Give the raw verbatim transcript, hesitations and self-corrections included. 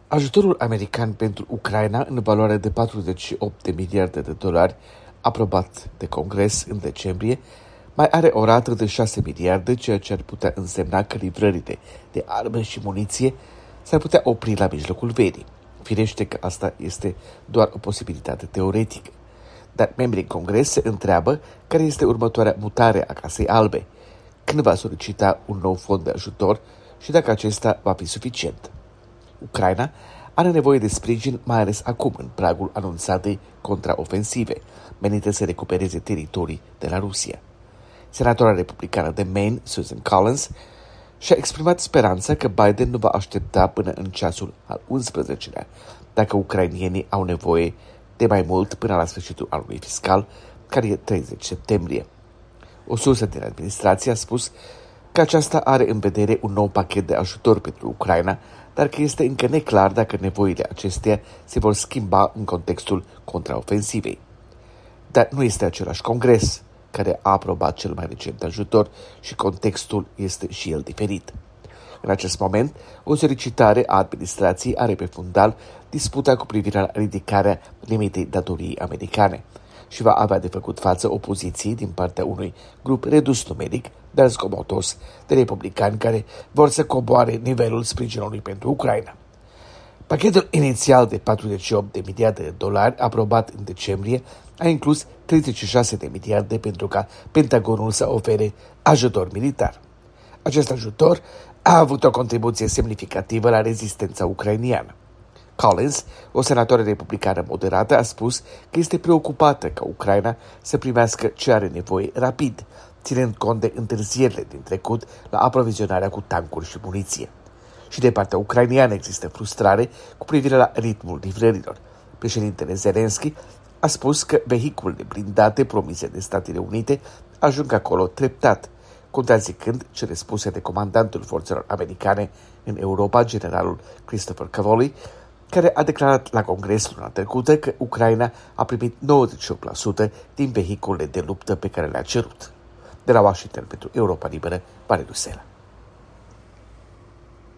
Ajutorul american pentru Ucraina în valoare de patruzeci și opt de miliarde de dolari, aprobat de Congres în decembrie, mai are o rată de șase miliarde, ceea ce ar putea însemna că livrările de arme și muniție s-ar putea opri la mijlocul verii. Firește că asta este doar o posibilitate teoretică, dar membrii în Congres se întreabă care este următoarea mutare a Casei Albe, când va solicita un nou fond de ajutor și dacă acesta va fi suficient. Ucraina are nevoie de sprijin, mai ales acum, în pragul anunțatei contraofensive, menite să recupereze teritorii de la Rusia. Senatora republicană de Maine, Susan Collins, și-a exprimat speranța că Biden nu va aștepta până în ceasul al unsprezecelea, dacă ucrainienii au nevoie de mai mult până la sfârșitul anului fiscal, care e treizeci septembrie. O sursă din administrație a spus că aceasta are în vedere un nou pachet de ajutor pentru Ucraina, dar că este încă neclar dacă nevoile acesteia se vor schimba în contextul contraofensivei. Dar nu este același Congres care a aprobat cel mai recent ajutor și contextul este și el diferit. În acest moment, o solicitare a administrației are pe fundal disputa cu privire la ridicarea limitei datoriei americane și va avea de făcut față opoziției din partea unui grup redus numeric, dar zgomotos, de republicani care vor să coboare nivelul sprijinului pentru Ucraina. Pachetul inițial de patruzeci și opt de miliarde de dolari, aprobat în decembrie, a inclus treizeci și șase de miliarde pentru ca Pentagonul să ofere ajutor militar. Acest ajutor a avut o contribuție semnificativă la rezistența ucrainiană. Collins, o senatoare republicană moderată, a spus că este preocupată ca Ucraina să primească ce are nevoie rapid, ținând cont de întârzierile din trecut la aprovizionarea cu tancuri și muniție. Și de partea ucrainiană există frustrare cu privire la ritmul livrărilor. Președintele Zelensky a spus că vehiculele blindate promise de Statele Unite ajung acolo treptat, contrazicând cele spuse de comandantul forțelor americane în Europa, generalul Christopher Cavoli, care a declarat la Congres luna trecută că Ucraina a primit nouăzeci și opt la sută din vehiculele de luptă pe care le-a cerut. De la Washington pentru Europa Liberă, Marius Sela.